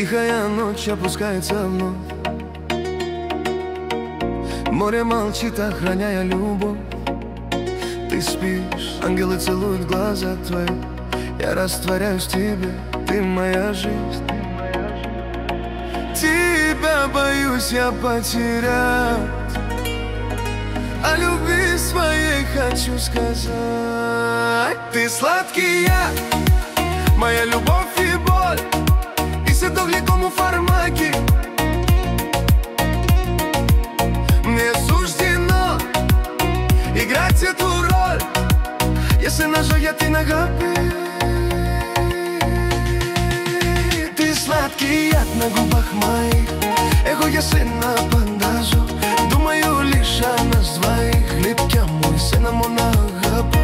Тихая ночь опускается вновь. Море молчит, охраняя любовь. Ты спишь, ангелы целуют глаза твои. Я растворяюсь в тебе, ты моя жизнь. Тебя боюсь я потерять, о любви своей хочу сказать. Ты сладкий яд, моя любовь и боль, и все в легкому фармаке. Мне суждено играть эту роль, если нажоя ти на гапи. Ты сладкий яд на губах моих, его я сына подажу. Думаю лишь о нас двоих, липкя мой сына моногапу.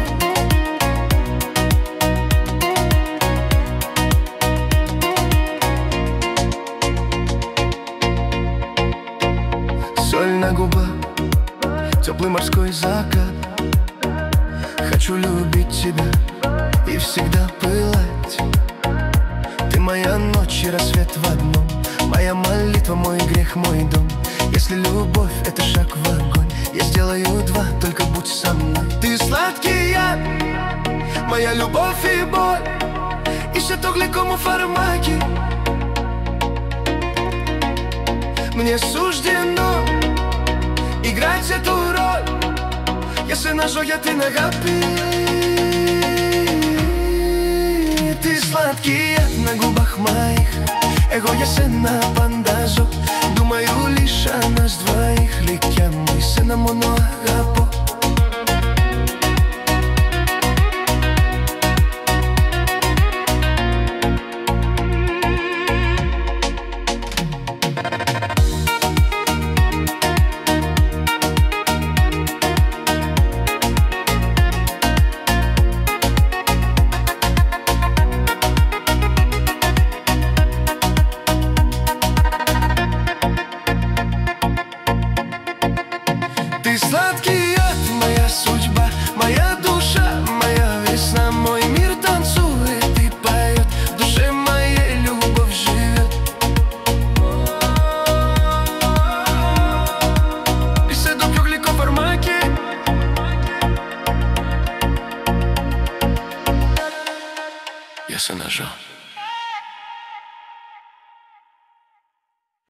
Соль на губах, теплый морской закат. Хочу любить тебя и всегда пылать. Ты моя ночь и рассвет в одном, моя молитва, мой грех, мой дом. Если любовь — это шаг в огонь, я сделаю два, только будь со мной. Ты сладкий яд, моя любовь и боль, и все в легкому фармаке. Мне суждено играть эту роль, если нажоя ти на гапи. Ты сладкий яд на губах моих, его я сына подажу. Думаю лишь о нас двоих, липкя мой сына моногапу. Ты сладкий яд, моя судьба, моя душа, моя весна. Мой мир танцует и поет, в душе моей любовь живет. И все в легком фармаке. Я се нажал.